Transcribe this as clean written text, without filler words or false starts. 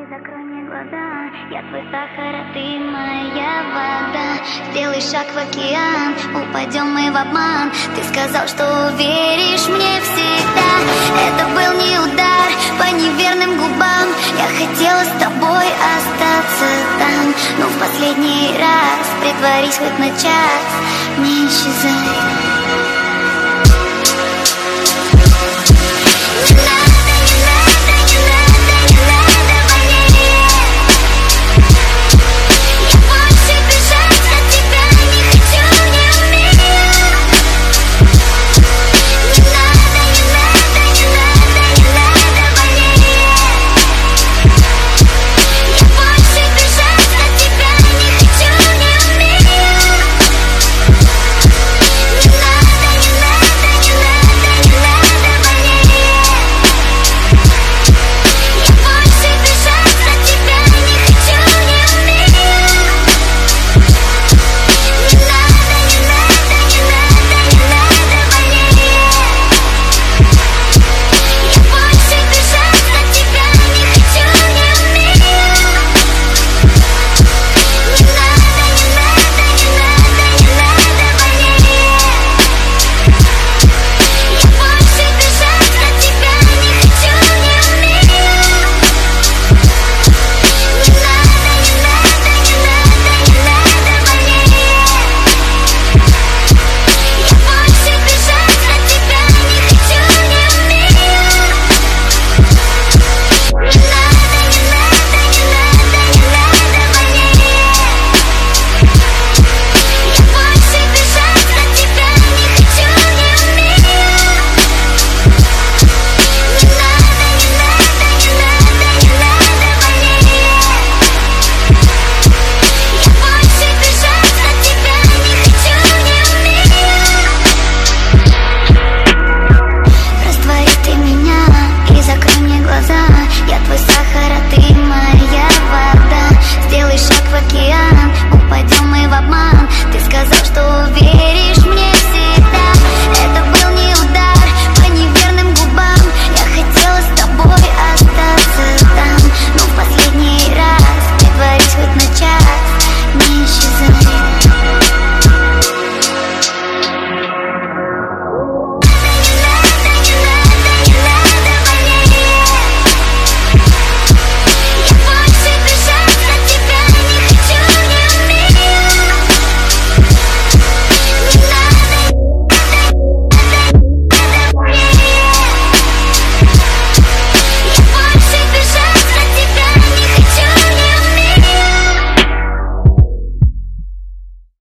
закрой мне глаза. Я твой сахар, а ты моя вода. Сделай шаг в океан, упадем мы в обман. Ты сказал, что веришь мне всегда. Это был не удар по неверным губам. Я хотела с тобой остаться там, но в последний раз притворись хоть на час, не исчезай.